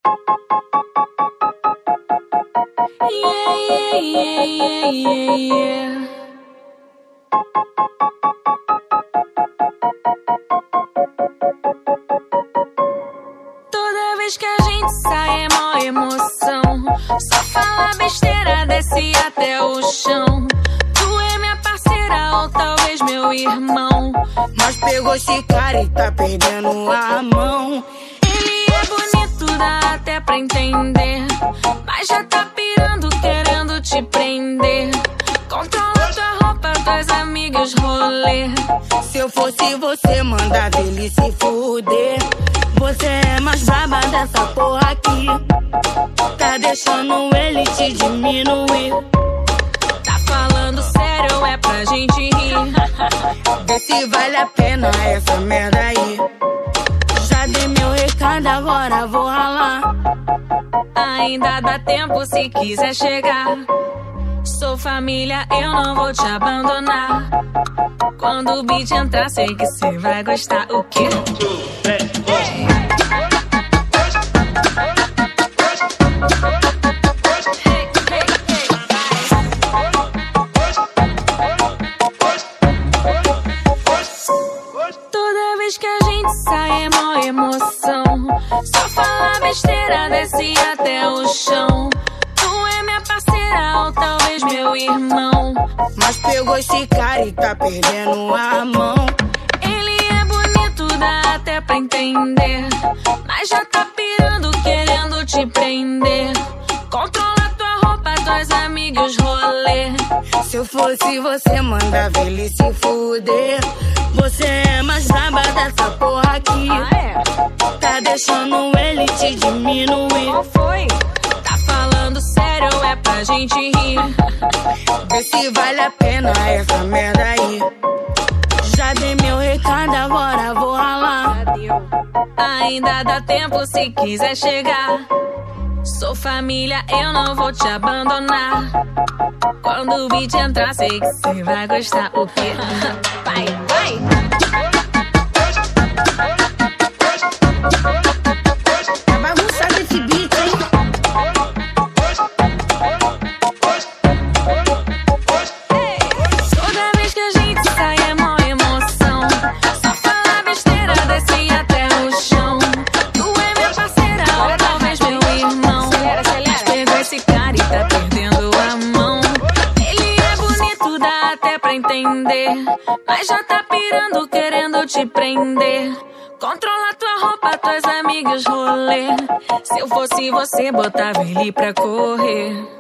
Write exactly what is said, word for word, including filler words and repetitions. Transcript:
Yeah, yeah, yeah, yeah, yeah, yeah. Toda vez que a gente sai é mó emoção. Só fala besteira, desce até o chão. Tu é minha parceira ou talvez meu irmão. Mas pegou esse cara e tá perdendo a mão. Ele é bonito, dá até pra entender, mas já tá pirando, querendo te prender. Controla tua roupa, tuas amigas rolê. Se eu fosse você, mandava ele se fuder. Você é mais braba dessa porra aqui. Tá deixando ele te diminuir. Tá falando sério, é pra gente rir. Vê se vale a pena essa merda aí. Já dei meu recado, agora vou ralar. Ainda dá tempo se quiser chegar. Sou família, eu não vou te abandonar. Quando o beat entrar, sei que cê vai gostar. O quê? Toda vez que a gente sai é mó emoção. Só fala besteira, desce até o chão. Tu é minha parceira ou talvez meu irmão. Mas pegou esse cara e tá perdendo a mão. Ele é bonito, dá até pra entender, mas já tá pirando, querendo te prender. Controla tua roupa, tuas amigas rolê. Se eu fosse você, mandava ele se fuder. Você é mais braba dessa porra aqui. Ah, é? Tá deixando ele te diminuir. Qual foi? Tá falando sério, é pra gente rir. Vê se vale a pena essa merda aí. Já dei meu recado, agora vou ralar. Já deu. Ainda dá tempo se quiser chegar. Sou família, eu não vou te abandonar. Quando o beat entrar, sei que cê vai gostar. O quê? Vai, vai! Tá bagunçado esse beat, hein? Toda vez que a gente sai é mó emoção. Só fala besteira, desce até o chão. Tu é minha parceira ou talvez meu irmão. Mas pegou esse cara e tá perdendo a mão. Ele é bonito, dá até pra entender, mas já tá pirando, querendo te prender. Controla tua roupa, tuas amigas rolê. Se eu fosse você, botava ele pra correr.